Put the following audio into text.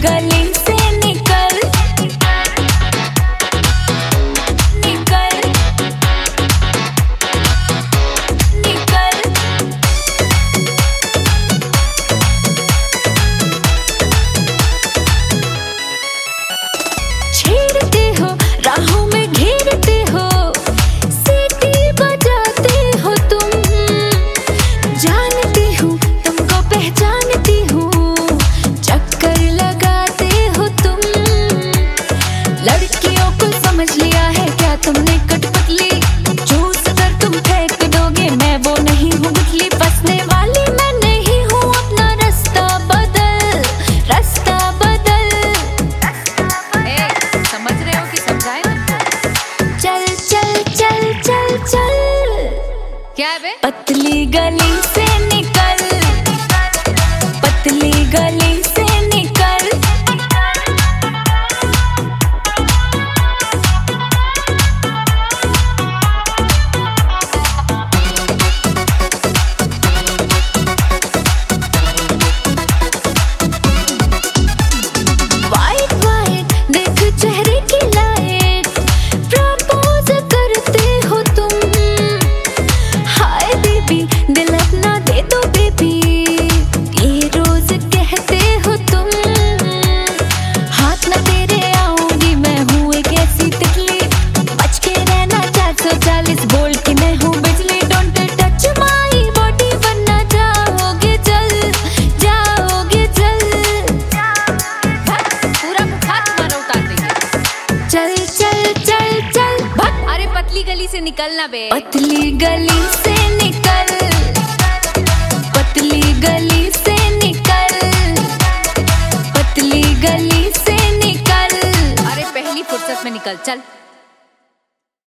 गली से निकल निकल निकल। छेड़ते हो राहों में घेरते हो, सीटी बजाते हो तुम, जानती हूँ तुमको पहचानती हूँ, चक्कर लगाते हो तुम। लड़कियों को समझ लिया है क्या तुमने कठपुतली, चूस कर तुम फेंक दोगे, मैं वो नहीं हूँ गुठली, फंसने वाली मैं नहीं हूँ, अपना रास्ता बदल, रास्ता बदल। समझ रहे हो कि समझाए तुमको? चल चल चल चल चल, क्या है बे? पतली गली से निकल, पतली गली से निकल। वाइट वाइट देख चेहरे की लाइट, प्रपोज करते हो तुम, हाय बेबी दिल अपना दे दो बेबी, ये रोज कहते हो तुम। हाथ न तेरे आऊंगी, मैं हूँ एक ऐसी तितली, बच के रहना 440 वोल्ट की मैं हूँ बिजली। डोंट टच माई बॉडी वरना जाओगे जल, जाओगे जल। पूरा बुखार तुम्हारा उतार देंगे। चल चल चल चल भट, अरे पतली गली से निकलना बे। पतली गली से निकल, पतली गली से निकल, पतली गली से निकल। अरे पहली फुर्सत में निकल चल।